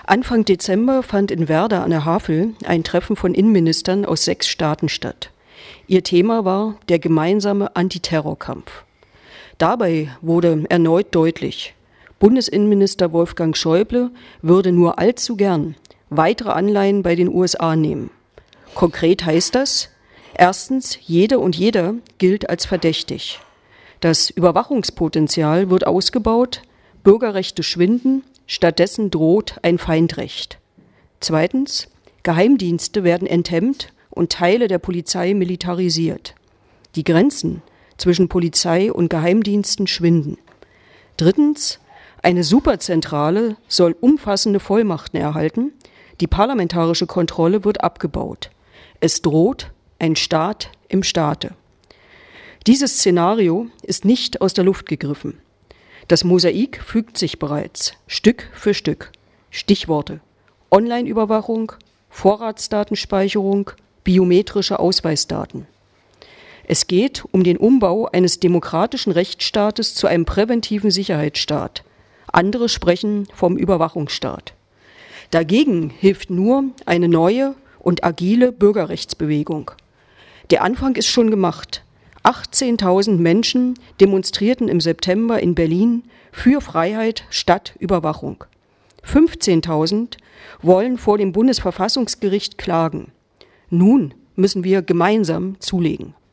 Anfang Dezember fand in Werder an der Havel ein Treffen von Innenministern aus 6 Staaten statt. Ihr Thema war der gemeinsame Antiterrorkampf. Dabei wurde erneut deutlich, Bundesinnenminister Wolfgang Schäuble würde nur allzu gern weitere Anleihen bei den USA nehmen. Konkret heißt das, erstens, jede und jeder gilt als verdächtig. Das Überwachungspotenzial wird ausgebaut, Bürgerrechte schwinden, stattdessen droht ein Feindrecht. Zweitens, Geheimdienste werden enthemmt und Teile der Polizei militarisiert. Die Grenzen zwischen Polizei und Geheimdiensten schwinden. Drittens, eine Superzentrale soll umfassende Vollmachten erhalten, die parlamentarische Kontrolle wird abgebaut. Es droht ein Staat im Staate. Dieses Szenario ist nicht aus der Luft gegriffen. Das Mosaik fügt sich bereits, Stück für Stück. Stichworte: Online-Überwachung, Vorratsdatenspeicherung, biometrische Ausweisdaten. Es geht um den Umbau eines demokratischen Rechtsstaates zu einem präventiven Sicherheitsstaat. Andere sprechen vom Überwachungsstaat. Dagegen hilft nur eine neue und agile Bürgerrechtsbewegung. Der Anfang ist schon gemacht. 18.000 Menschen demonstrierten im September in Berlin für Freiheit statt Überwachung. 15.000 wollen vor dem Bundesverfassungsgericht klagen. Nun müssen wir gemeinsam zulegen.